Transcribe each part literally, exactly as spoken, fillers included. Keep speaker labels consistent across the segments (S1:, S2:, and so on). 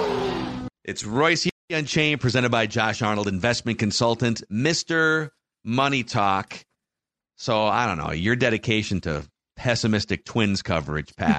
S1: It's Royce Unchained, presented by Josh Arnold, investment consultant, Mister Money Talk. So, I don't know, your dedication to pessimistic Twins coverage, Pat,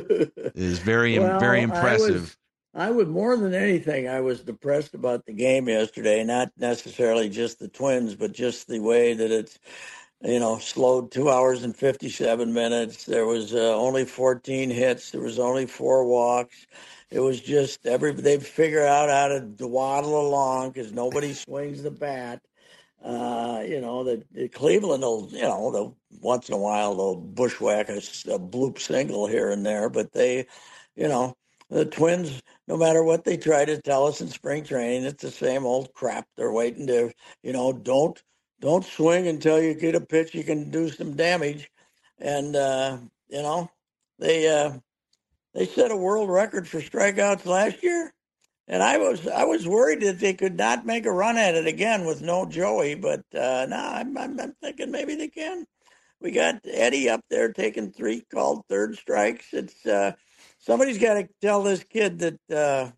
S1: is very,
S2: well,
S1: very impressive.
S2: I, was, I would, more than anything, I was depressed about the game yesterday, not necessarily just the Twins, but just the way that it's, you know, slowed two hours and fifty-seven minutes. There was uh, only fourteen hits. There was only four walks. It was just every they figure out how to dwaddle along because nobody swings the bat. Uh, you know, the, the Cleveland will, you know, they'll, once in a while they'll bushwhack a, a bloop single here and there, but they, you know, the Twins, no matter what they try to tell us in spring training, it's the same old crap. They're waiting to, you know, don't don't swing until you get a pitch you can do some damage, and uh, you know, they. Uh, They set a world record for strikeouts last year, and I was I was worried that they could not make a run at it again with no Joey. But uh, no, I'm, I'm I'm thinking maybe they can. We got Eddie up there taking three called third strikes. It's uh, somebody's got to tell this kid that uh,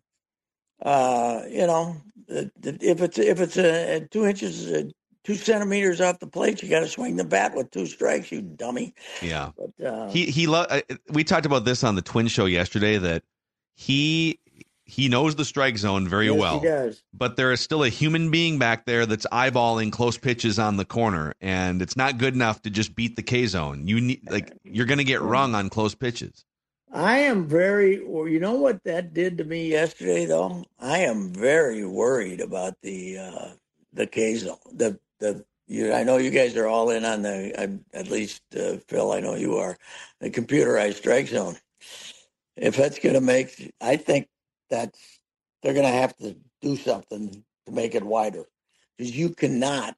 S2: uh, you know that, that if it's if it's a, a two inches. A, Two centimeters off the plate, you got to swing the bat with two strikes, you dummy.
S1: Yeah.
S2: But, uh,
S1: he he. Lo- we talked about this on the Twin Show yesterday, that he he knows the strike zone very
S2: yes,
S1: well.
S2: He does.
S1: But there is still a human being back there that's eyeballing close pitches on the corner, and it's not good enough to just beat the K zone. You need like you're going to get rung on close pitches.
S2: I am very. Well, you know what that did to me yesterday, though. I am very worried about the uh, the K zone. The The you, I know you guys are all in on the, I, at least uh, Phil, I know you are, the computerized strike zone. If that's going to make, I think that's, they're going to have to do something to make it wider. Because you cannot,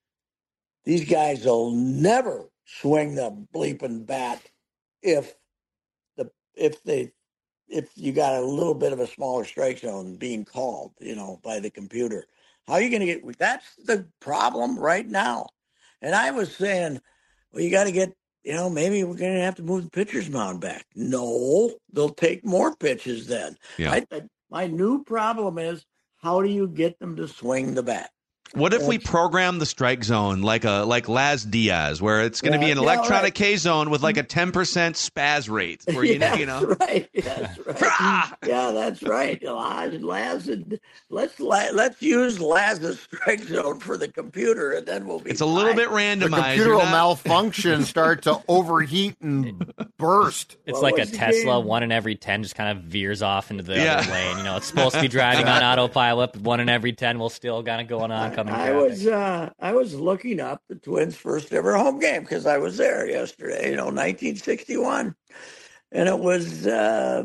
S2: these guys will never swing the bleeping bat if the, if they, if you got a little bit of a smaller strike zone being called, you know, by the computer. How are you going to get? That's the problem right now. And I was saying, well, you got to get, you know, maybe we're going to have to move the pitcher's mound back. No, they'll take more pitches then.
S1: Yeah.
S2: I, I, my new problem is, how do you get them to swing the bat?
S1: What if we program the strike zone like a like Laz Diaz, where it's going to
S2: Yeah,
S1: be an
S2: yeah,
S1: electronic
S2: right.
S1: K zone with like a ten percent spaz rate, where you,
S2: yeah,
S1: you know,
S2: that's right. That's right. yeah, that's right. Laz, Laz, let's let's use Laz's strike zone for the computer, and then we'll be.
S1: It's a little
S2: fine.
S1: bit randomized.
S3: The computer
S1: You're
S3: will
S1: not-
S3: malfunction, start to overheat and burst.
S4: It's
S2: What
S4: like a
S2: was the
S4: Tesla.
S2: game?
S4: One in every ten just kind of veers off into the
S1: Yeah.
S4: other lane. You know, it's supposed to be driving on autopilot, but one in every ten will still kind of going on coming.
S2: I
S4: traffic.
S2: was uh, I was looking up the Twins' first ever home game because I was there yesterday. You know, nineteen sixty-one, and it was uh,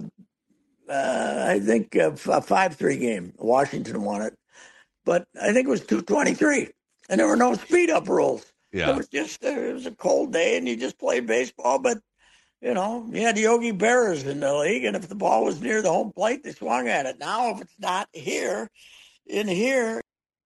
S2: uh, I think a five three game. Washington won it, but I think it was two twenty-three, and there were no speed up rules.
S1: Yeah.
S2: It was just uh, it was a cold day, and you just played baseball. But you know, you had Yogi Berras in the league, and if the ball was near the home plate, they swung at it. Now, if it's not here, in here,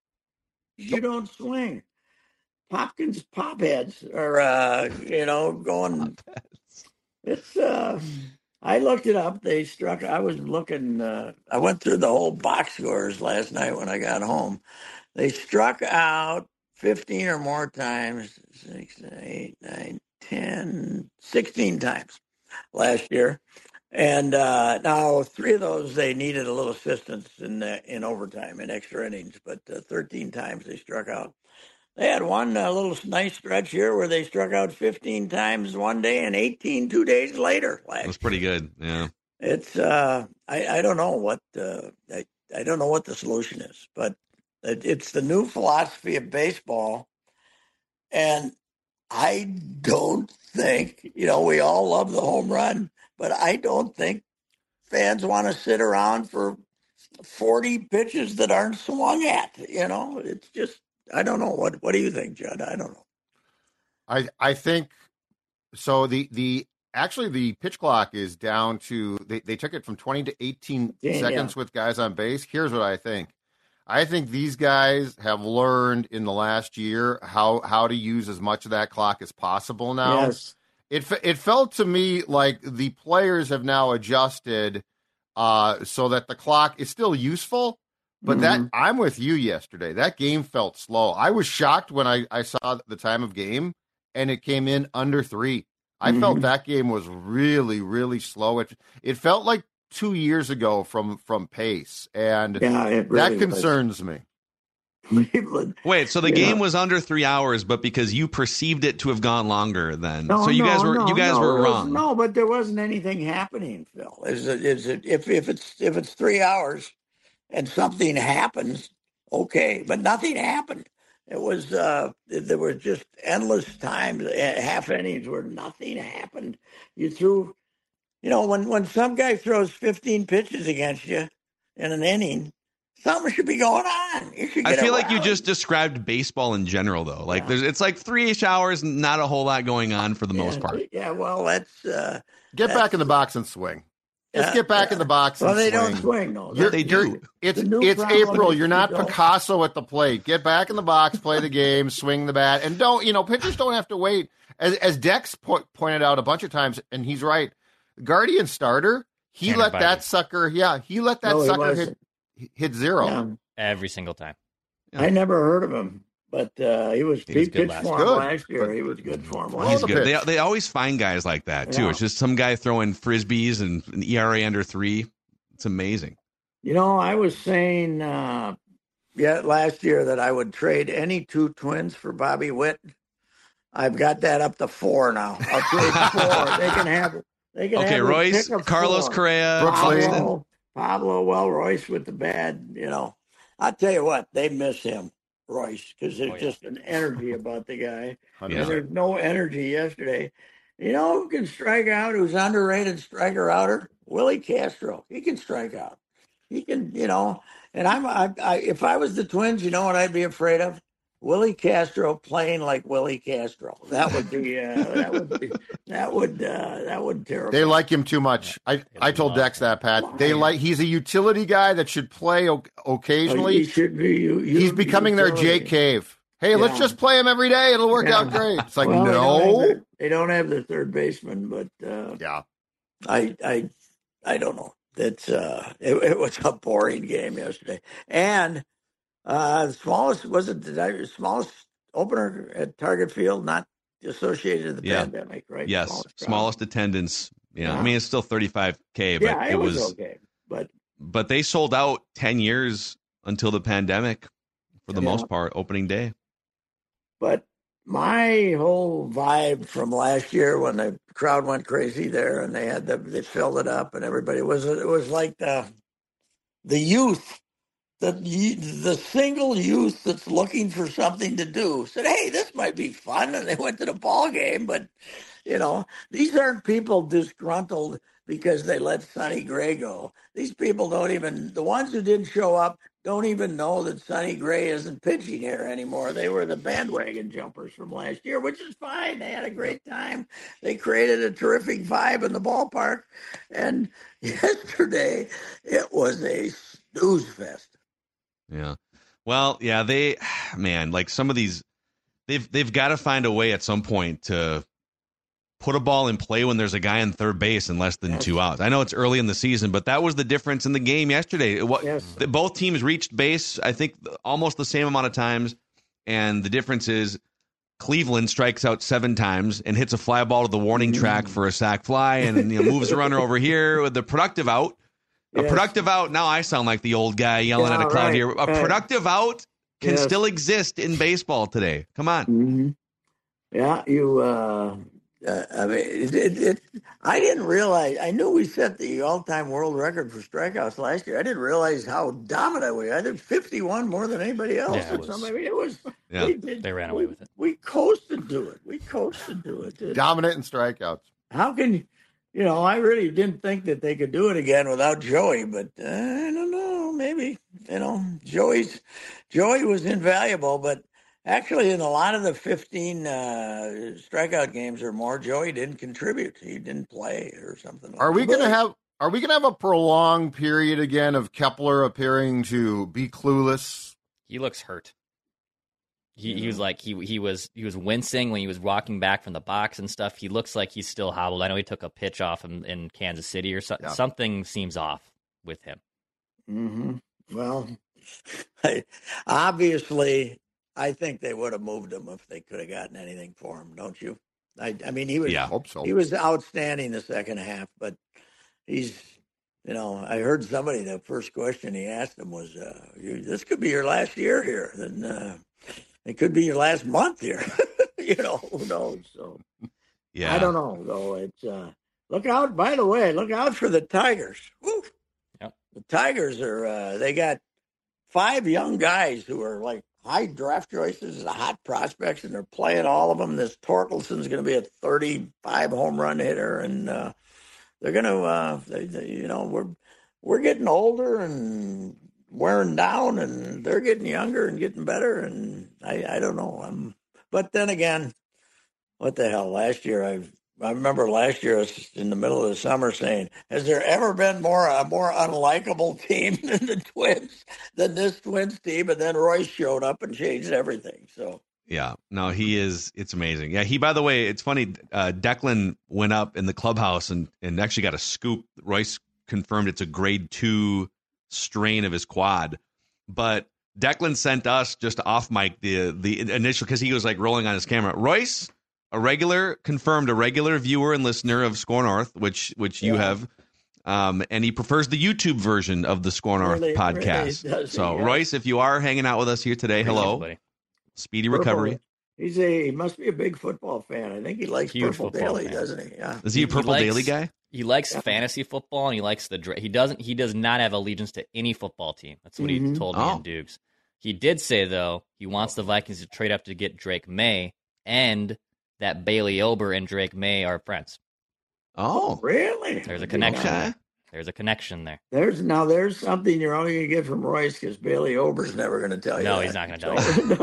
S2: you don't swing. Hopkins pop heads are, uh, you know, going. It's. Uh, I looked it up. They struck. I was looking. Uh, I went through the whole box scores last night when I got home. They struck out fifteen or more times. Six, eight, nine, ten, sixteen times last year. And uh, now three of those they needed a little assistance in uh, in overtime in extra innings, but uh, thirteen times they struck out. They had one uh, little nice stretch here where they struck out fifteen times one day and eighteen two days later. Last
S1: That's pretty good. Yeah.
S2: It's uh, I I don't know what uh, I I don't know what the solution is, but it, it's the new philosophy of baseball, and I don't think you know we all love the home run. But I don't think fans want to sit around for forty pitches that aren't swung at. You know, it's just, I don't know. What What do you think, Judd? I don't know.
S3: I I think so. The the actually the pitch clock is down to they, they took it from twenty to eighteen
S2: Yeah,
S3: seconds
S2: yeah.
S3: with guys on base. Here's what I think. I think these guys have learned in the last year how how to use as much of that clock as possible now.
S2: Yes.
S3: It it felt to me like the players have now adjusted uh, so that the clock is still useful. But
S2: Mm-hmm.
S3: that I'm with you yesterday. That game felt slow. I was shocked when I, I saw the time of game and it came in under three. I
S2: Mhm.
S3: felt that game was really, really slow. It it felt like two years ago from from pace, and
S2: Yeah, it really
S3: that
S2: was.
S3: concerns me.
S2: Cleveland.
S1: Wait, so the
S2: You
S1: game
S2: know-
S1: was under three hours, but because you perceived it to have gone longer, then
S2: No,
S1: so you
S2: no,
S1: guys were
S2: no,
S1: you guys
S2: no,
S1: were
S2: it was-
S1: wrong.
S2: No, but there wasn't anything happening, Phil. Is it? Is it? If if it's if it's three hours and something happens, okay, but nothing happened. It was uh, there were just endless times, uh, half innings where nothing happened. You threw, you know, when when some guy throws fifteen pitches against you in an inning, something should be going on. You should
S1: I
S2: get a
S1: feel like you
S2: rally.
S1: just described baseball in general, though. Like
S2: Yeah.
S1: there's, it's like three-ish hours, not a whole lot going on for the most
S2: Yeah,
S1: part.
S2: Yeah, well, that's uh,
S3: Get
S2: That's-
S3: back in the box and swing. Let's
S2: yeah,
S3: get back
S2: yeah.
S3: in the box
S2: Well,
S3: and
S2: they
S3: swing.
S2: don't swing though.
S3: You're,
S1: They
S3: you're-
S1: do.
S3: It's
S2: The new
S3: it's
S2: problem
S3: April.
S2: is
S3: You're
S2: you
S3: not
S2: don't-
S3: Picasso at the plate. Get back in the box, play the game, swing the bat, and don't you know pitchers don't have to wait. As as Dex po- pointed out a bunch of times, and he's right. Guardian starter, he
S4: Tanner
S3: let
S4: Bybee.
S3: that sucker. Yeah, he let that
S2: No, he
S3: sucker hit
S2: wasn't.
S3: hit zero.
S2: Yeah.
S4: Every single time.
S2: I never heard of him, but uh, he was
S4: He
S2: he,
S4: was good
S2: pitched
S4: last
S2: for
S3: year.
S2: him
S3: Good,
S2: last year.
S3: but-
S2: He was good for him
S3: Blow
S2: last
S1: He's
S3: the
S2: year.
S1: good. They,
S3: pitch.
S1: they always find guys like that too.
S2: Yeah.
S1: It's just some guy throwing frisbees and an E R A under three. It's amazing.
S2: You know, I was saying uh, yeah last year that I would trade any two Twins for Bobby Witt. I've got that up to four now. I'll trade four. They can have they can
S1: Okay,
S2: have their
S1: Royce,
S2: pick of
S1: Carlos
S2: four.
S1: Correa,
S3: Brooks Lee.
S1: Buxton.
S2: Pablo, Pablo, well, Royce with the bad, you know. I'll tell you what, they miss him, Royce, because there's
S4: Oh, yeah.
S2: just an energy about the guy.
S3: Yeah.
S2: And there's no energy yesterday. You know who can strike out, who's underrated striker outer? Willie Castro. He can strike out. He can, you know, and I'm, I, I, if I was the Twins, you know what I'd be afraid of? Willie Castro playing like Willie Castro. That would be, uh, that would be, that would, uh, that would terrify.
S3: They like him too much. I, I told Dex that, Pat. They like he's a utility guy that should play o-
S2: He
S3: occasionally.
S2: should be. You, you,
S3: He's becoming their
S2: utility.
S3: Jake Cave. Hey, let's
S2: Yeah.
S3: just play him every day. It'll work
S2: Yeah.
S3: out great. It's like
S2: Well, they don't have
S3: no.
S2: their- They don't have their third baseman, but uh,
S3: Yeah.
S2: I, I, I don't know. It's uh, it, it was a boring game yesterday, and uh, the smallest was it the smallest opener at Target Field, not associated with the
S1: Yeah.
S2: pandemic, right?
S1: Yes,
S2: crowd.
S1: smallest attendance. Yeah,
S2: Yeah.
S1: I mean it's still thirty-five K, but
S2: Yeah,
S1: it was,
S2: okay, but
S1: but they sold out ten years until the pandemic for the
S2: Yeah.
S1: most part, opening day.
S2: but my whole vibe from last year when the crowd went crazy there and they had the they filled it up and everybody was it was like the the youth the the single youth that's looking for something to do said, hey, this might be fun, and they went to the ball game. But you know, these aren't people disgruntled because they let Sonny Gray go. These people don't even, the ones who didn't show up don't even know that Sonny Gray isn't pitching here anymore. They were the bandwagon jumpers from last year, which is fine. They had a great time. They created a terrific vibe in the ballpark. And yesterday, it was a snooze fest.
S1: Yeah. Well, yeah, they man, like some of these they've they've got to find a way at some point to put a ball in play when there's a guy in third base in less than
S2: Yes.
S1: two outs. I know it's early in the season, but that was the difference in the game yesterday. It, what,
S2: Yes.
S1: the, both teams reached base, I think, almost the same amount of times, and the difference is Cleveland strikes out seven times and hits a fly ball to the warning track for a sac fly, and you know, moves the runner over here with the productive out. A
S2: Yes.
S1: productive out. Now I sound like the old guy yelling
S2: Yeah,
S1: at a cloud
S2: right,
S1: here. A
S2: right.
S1: productive out can
S2: Yes.
S1: still exist in baseball today. Come on.
S2: Mm-hmm. Yeah, you. Uh, uh, I mean, it, it, it, I didn't realize. I knew we set the all-time world record for strikeouts last year. I didn't realize how dominant we. I did fifty-one more than anybody else.
S4: Yeah, it
S2: or
S4: was-
S2: something. I mean, it was.
S1: Yeah.
S2: we did-
S4: They ran
S2: we-
S4: away with it.
S2: We coasted to it. We coasted to it. It-
S3: Dominant in strikeouts.
S2: How can you? You know, I really didn't think that they could do it again without Joey, but uh, I don't know. Maybe you know, Joey's Joey was invaluable, but actually, in a lot of the fifteen uh, strikeout games or more, Joey didn't contribute. He didn't play or something. Like
S3: Are we
S2: that.
S3: going to have? Are we going to have a prolonged period again of Kepler appearing to be clueless?
S4: He looks hurt. He, he was like he he was he was wincing when he was walking back from the box and stuff. He looks like he's still hobbled. I know he took a pitch off him in Kansas City or so,
S3: Yeah.
S4: something seems off. with him.
S2: Mm-hmm. Well, I, obviously, I think they would have moved him if they could have gotten anything for him, don't you? I, I mean, he was
S1: Yeah.
S3: Hope so.
S2: he was outstanding the second half, but he's, you know, I heard somebody, the first question he asked him was, uh, you, this could be your last year here. Then uh, it could be your last month here. You know, who knows? So
S1: Yeah.
S2: I don't know, though. It's uh, look out, by the way, look out for the Tigers. Woo!
S4: Yep.
S2: The Tigers are, uh, they got five young guys who are like high draft choices, the hot prospects, and they're playing all of them. This Torkelson's going to be a thirty-five home run hitter, and uh, they're going to, uh, they, they, you know, we're we're getting older and wearing down, and they're getting younger and getting better. And I, I don't know. I'm, but then again, what the hell? Last year, I I remember last year I was in the middle of the summer saying, "Has there ever been more a more unlikable team than the Twins than this Twins team?" And then Royce showed up and changed everything. So.
S1: Yeah, no, he is. It's amazing. Yeah, he. By the way, it's funny. Uh, Declan went up in the clubhouse and and actually got a scoop. Royce confirmed it's a grade two strain of his quad, but Declan sent us just off mic the the initial because he was like rolling on his camera. Royce, a regular confirmed, a regular viewer and listener of Score North, which which you
S2: Yeah.
S1: have. Um, and he prefers the YouTube version of the Score North
S2: Really-
S1: podcast.
S2: really does,
S1: so,
S2: yes.
S1: Royce, if you are hanging out with us here today, hello.
S4: Buddy.
S1: Speedy
S2: Purple-
S1: recovery.
S2: He's a he must be a big football fan. I think he likes
S4: Huge
S2: Purple
S4: football
S2: Daily,
S4: fan.
S2: doesn't he? Yeah.
S1: Is he a
S4: He
S1: Purple
S4: likes-
S1: Daily guy?
S4: He likes
S2: Yeah.
S4: fantasy football and he likes the dra- he doesn't he does not have allegiance to any football team. That's what
S2: Mhm.
S4: he told me
S1: Oh.
S4: in Dukes. He did say though he wants the Vikings to trade up to get Drake May and that Bailey Ober and Drake May are friends.
S1: Oh,
S2: Really?
S4: There's a connection.
S1: okay.
S4: there. There's a connection there.
S2: There's now there's something you're only going to get from Royce because Bailey Ober's never going to tell you.
S4: No,
S2: that.
S4: he's not gonna tell
S2: So, no,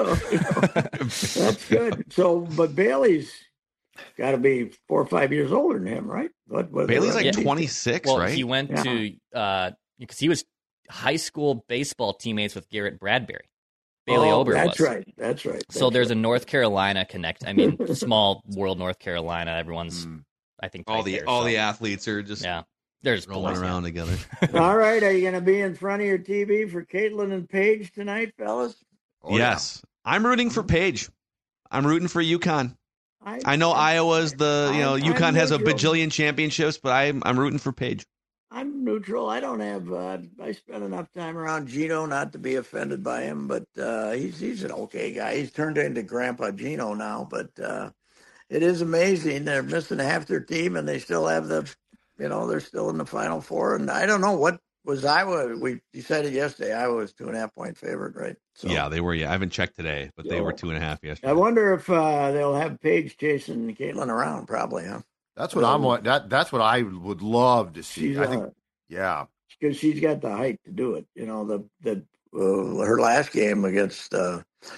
S2: no. That's good. So, but Bailey's got to be four or five years older than him, right? What? what
S1: Bailey's like
S4: Yeah.
S1: twenty-six,
S4: Well,
S1: right?
S4: he went
S2: Yeah.
S4: to uh because he was high school baseball teammates with Garrett Bradbury. Bailey
S2: oh,
S4: Ober
S2: That's
S4: was.
S2: right. That's right.
S4: So
S2: That's
S4: there's a
S2: right.
S4: North Carolina connect. I mean, small world North Carolina. Everyone's,
S3: Mm.
S4: I think,
S1: all
S4: tight
S1: the
S4: there,
S1: all
S4: so,
S1: the athletes are just
S4: yeah. There's
S1: rolling
S4: boys,
S1: around together.
S2: All right. Are you going to be in front of your T V for Caitlin and Paige tonight, fellas?
S3: Oh, yeah.
S1: Yes, I'm rooting for Paige. I'm rooting for UConn.
S2: I,
S1: I know Iowa's the you know
S2: I'm-
S1: UConn
S2: I'm
S1: has a
S2: neutral.
S1: bajillion championships, but I'm I'm rooting for Paige.
S2: I'm neutral. I don't have. Uh, I spent enough time around Gino not to be offended by him, but uh, he's he's an okay guy. He's turned into Grandpa Gino now, but uh, it is amazing. They're missing half their team, and they still have the, you know, they're still in the Final Four. And I don't know what was Iowa. We decided yesterday Iowa was two and a half point favorite, right? So
S1: Yeah, they were. Yeah, I haven't checked today, but they
S2: So-
S1: were two and a half yesterday.
S2: I wonder if uh, they'll have Paige chasing Caitlin around. Probably, huh?
S3: That's what I'm. wa- That that's what I would love to see.
S2: She's
S3: I think.
S2: uh,
S3: Yeah.
S2: because she's got the height to do it. You know, the the uh, her last game against uh,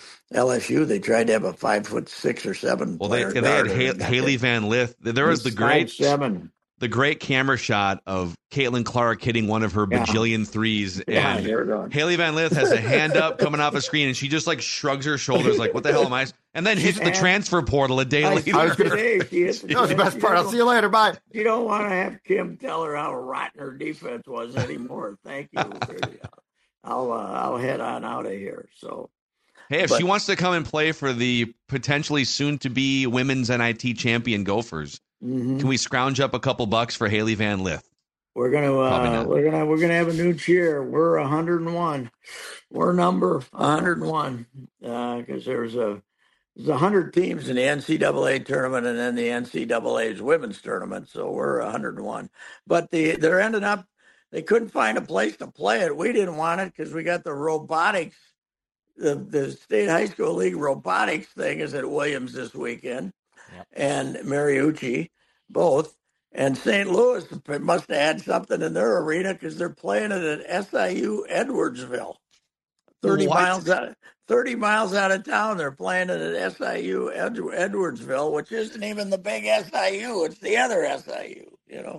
S2: L S U, they tried to have a five foot six or seven.
S1: Well, they
S2: player
S1: they had
S2: guard her,
S1: ha-
S2: and that
S1: Haley
S2: thing-
S1: Van Lith. There was the
S2: He's
S1: great
S2: five seven.
S1: the great camera shot of Caitlin Clark hitting one of her
S2: Yeah.
S1: bajillion threes,
S2: Yeah,
S1: and
S2: here we go.
S1: Haley Van Lith has a hand up coming off a screen, and she just like shrugs her shoulders, like, "What the hell am I?" And then hits the
S2: And-
S1: transfer portal a day
S2: I
S1: later.
S2: saw
S3: I was gonna-
S2: today, she hit
S3: That was the best
S2: you
S3: part. I'll
S2: don't-
S3: see you later. Bye.
S2: You don't want to have Kim tell her how rotten her defense was anymore. Thank you. I'll uh, I'll head on out of here. So
S1: Hey, if
S2: But-
S1: she wants to come and play for the potentially soon-to-be women's N I T champion Gophers,
S2: mhm.
S1: can we scrounge up a couple bucks for Haley Van Lith?
S2: we're gonna
S1: Probably
S2: uh,
S1: not.
S2: we're gonna we're gonna have a new cheer. We're a hundred and one. We're number a hundred and one because there's a there's a hundred teams in the N C double A tournament and then the N C double A's women's tournament. So we're a hundred and one. But the they're ending up. They couldn't find a place to play it. We didn't want it because we got the robotics. The the state high school league robotics thing is at Williams this weekend,
S4: Yep.
S2: and Mariucci both. And Saint Louis must have had something in their arena because they're playing it at S I U Edwardsville, thirty
S1: What?
S2: miles out, thirty miles out of town. They're playing it at S I U Ed, Edwardsville, which isn't even the big S I U; it's the other S I U. You know.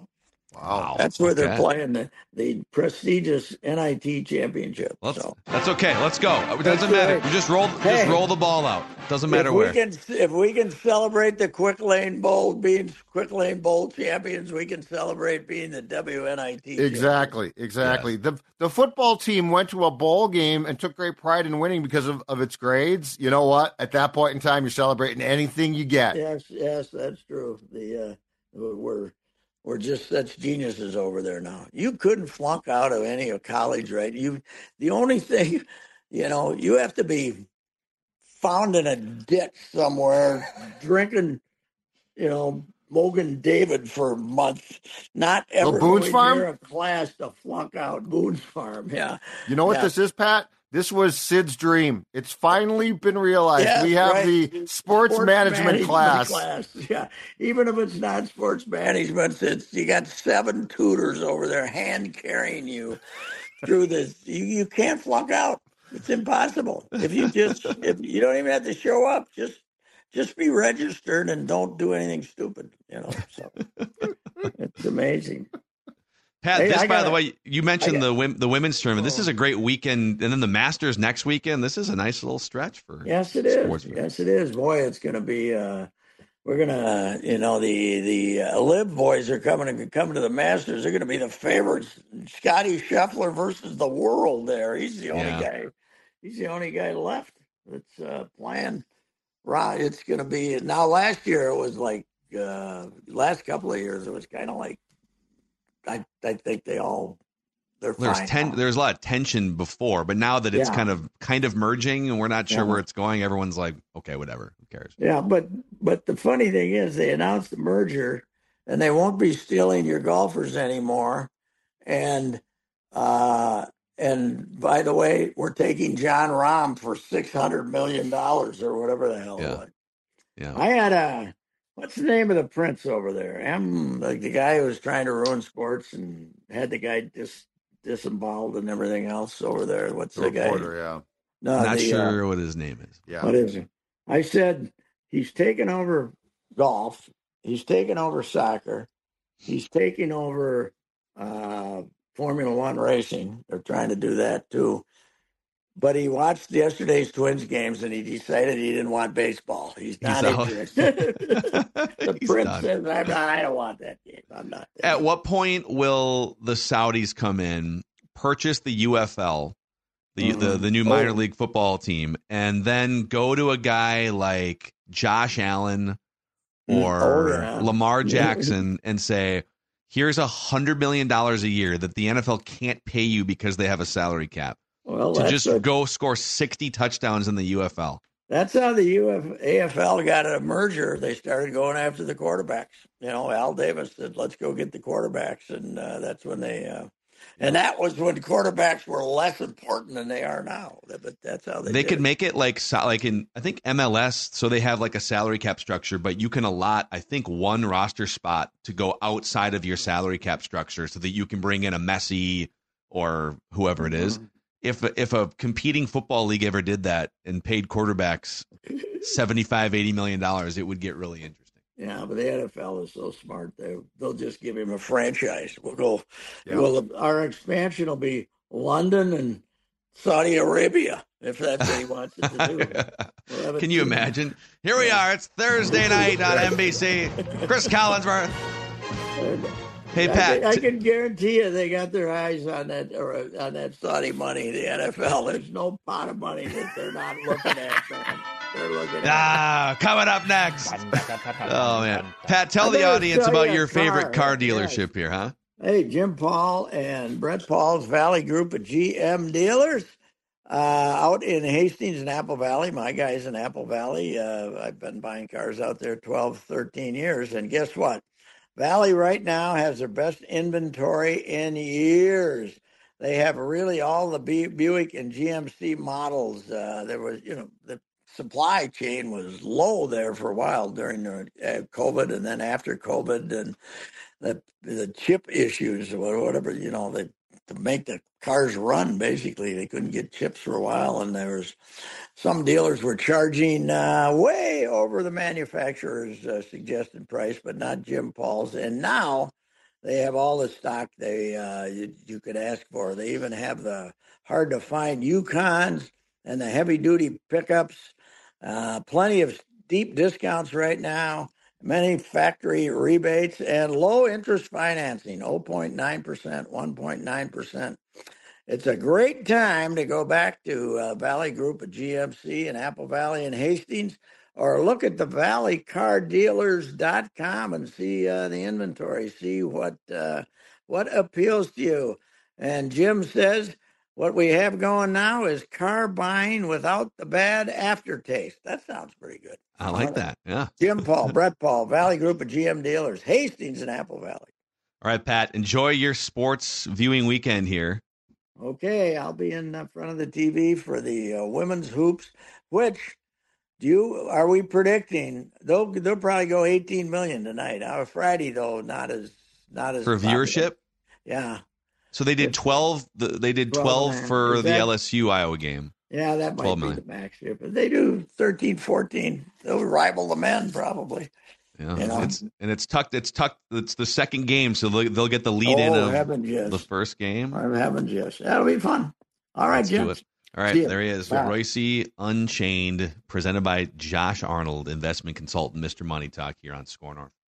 S3: Wow.
S2: That's where they're
S1: Okay.
S2: playing the, the prestigious N I T championship.
S1: Let's,
S2: so
S1: That's okay. Let's go. It
S2: That's
S1: doesn't matter.
S2: right.
S1: You just roll,
S2: Hey.
S1: just roll the ball out. Doesn't matter
S2: if we
S1: where.
S2: can if we can celebrate the Quick Lane Bowl being Quick Lane Bowl champions, we can celebrate being the W N I T
S3: Exactly, exactly. Yes. The the football team went to a bowl game and took great pride in winning because of, of its grades. You know what? At that point in time, you're celebrating anything you get.
S2: Yes, yes, that's true. The uh, we're we're just such geniuses over there now. You couldn't flunk out of any of college, right? You the only thing, you know, you have to be found in a ditch somewhere drinking, you know, Mogan David for months, not ever
S3: Boone's
S2: going
S3: Farm?
S2: near a class to flunk out Boone's Farm. Yeah.
S3: You know what
S2: yeah.
S3: this is, Pat? This was Sid's dream. It's finally been realized.
S2: Yes,
S3: we have
S2: right.
S3: the sports, sports management, management class.
S2: class. Yeah. Even if it's not sports management, it's you got seven tutors over there hand carrying you through this. You, you can't flunk out. It's impossible. If you just if you don't even have to show up, just just be registered and don't do anything stupid. You know, so it's amazing.
S1: Pat,
S2: hey,
S1: this,
S2: gotta,
S1: by the way, you mentioned
S2: gotta,
S1: the the women's tournament.
S2: Oh.
S1: This is a great weekend, and then the Masters next weekend. This is a nice little stretch for
S2: yes, it is. Yes, it is. Boy, it's going to be. Uh, we're gonna, you know, the the uh, Liv boys are coming to coming to the Masters. They're going to be the favorites. Scotty Scheffler versus the world. There, he's the only
S1: yeah.
S2: guy. He's the only guy left that's uh, playing. Right, it's going to be now. Last year it was like uh, last couple of years it was kind of like I I think they all they're
S1: there's
S2: fine
S1: ten
S2: now.
S1: There's a lot of tension before, but now that it's
S2: yeah.
S1: kind of kind of merging and we're not sure
S2: yeah.
S1: where it's going, everyone's like, okay, whatever, who cares?
S2: Yeah, but but the funny thing is they announced the merger and they won't be stealing your golfers anymore, and uh, and by the way, we're taking John Rahm for six hundred million dollars or whatever the hell
S1: yeah.
S2: it was.
S1: Yeah,
S2: I had a. What's the name of the prince over there? M, like the guy who was trying to ruin sports and had the guy dis, disemboweled and everything else over there. What's
S3: the,
S2: the
S3: reporter,
S2: guy?
S3: Yeah,
S2: no,
S1: not
S2: the,
S1: sure
S2: uh,
S1: what his name is.
S3: Yeah,
S2: what is it? I said he's taken over golf. He's taken over soccer. He's taking over uh, Formula One racing. They're trying to do that too. But he watched yesterday's Twins games and he decided he didn't want baseball. He's not
S1: He's
S2: interested. the
S1: He's
S2: prince
S1: done.
S2: says, I'm not, I don't want that game. I'm not.
S1: At what point will the Saudis come in, purchase the U F L, the
S2: Mhm.
S1: the, the new minor
S2: Oh.
S1: league football team, and then go to a guy like Josh Allen or
S2: Oh, yeah.
S1: Lamar Jackson and say, here's a hundred million dollars a year that the N F L can't pay you because they have a salary cap.
S2: Well,
S1: to
S2: that's
S1: just
S2: a-
S1: go score sixty touchdowns in the U F L.
S2: That's how the U F, A F L got a merger. They started going after the quarterbacks. You know, Al Davis said, let's go get the quarterbacks. And uh, that's when they, uh, and that was when quarterbacks were less important than they are now. But that's how they
S1: They
S2: did
S1: could
S2: it.
S1: make it like so- like in I think M L S, so they have like a salary cap structure, but you can allot I think one roster spot to go outside of your salary cap structure so that you can bring in a Messi or whoever it is.
S2: Mhm.
S1: If if a competing football league ever did that and paid quarterbacks seventy-five, eighty million dollars, it would get really interesting.
S2: Yeah, but the N F L is so smart. They, they'll just give him a franchise. We'll go,
S3: Yeah.
S2: well, our expansion will be London and Saudi Arabia, if that's what he wants it to do. We'll have a
S1: Can you
S2: team.
S1: imagine? Here we are. It's Thursday night on N B C. Chris Collinsworth. Hey,
S2: I
S1: Pat.
S2: can, I can guarantee you they got their eyes on that or on that Saudi money, the N F L. There's no pot of money that they're not looking at. Man. They're looking at.
S1: Ah, coming up next. Oh, man. Pat, tell
S2: I
S1: the
S2: better
S1: audience
S2: tell
S1: about
S2: you a
S1: your favorite car
S2: car.
S1: dealership here, huh?
S2: Hey, Jim Paul and Brett Paul's Valley Group of G M dealers uh, out in Hastings and Apple Valley. My guy's in Apple Valley. Uh, I've been buying cars out there twelve, thirteen years. And guess what? Valley right now has their best inventory in years. They have really all the Bu- Buick and G M C models. Uh, there was, you know, the supply chain was low there for a while during the uh, COVID and then after COVID and the the chip issues or whatever, you know, they to make the cars run, basically. They couldn't get chips for a while, and there was some dealers were charging uh, way over the manufacturer's uh, suggested price, but not Jim Paul's. And now They have all the stock they uh, you, you could ask for. They even have the hard to find Yukons and the heavy duty pickups. Uh, plenty of deep discounts right now. Many factory rebates and low interest financing, zero point nine percent, one point nine percent. It's a great time to go back to uh, Valley Group at G M C and Apple Valley and Hastings, or look at the valley car dealers dot com and see uh, the inventory, see what uh, what appeals to you. And Jim says what we have going now is car buying without the bad aftertaste. That sounds pretty good.
S1: I like that. Yeah.
S2: Jim Paul, Brett Paul, Valley Group of G M Dealers, Hastings and Apple Valley.
S1: All right, Pat, enjoy your sports viewing weekend here.
S2: Okay, I'll be in front of the T V for the uh, women's hoops, which do you are we predicting they'll they'll probably go eighteen million tonight. Uh, Friday though, not as not as
S1: for
S2: popular.
S1: Viewership.
S2: Yeah.
S1: So they did twelve. They did twelve, twelve for
S2: that,
S1: the L S U Iowa game.
S2: Yeah, that might be
S1: million.
S2: the max here, but they do thirteen, fourteen. They'll rival the men probably.
S1: Yeah,
S2: you know?
S1: it's, and it's tucked. It's tucked. It's the second game, so they'll, they'll get the lead
S2: oh,
S1: in of
S2: heavens, yes.
S1: the first game.
S2: Oh, heavens, yes. That'll be fun. All right,
S1: Let's
S2: Jim.
S1: do it. All right, there he is.
S2: Bye.
S1: Royce Unchained, presented by Josh Arnold, investment consultant, Mister Money Talk here on Score North.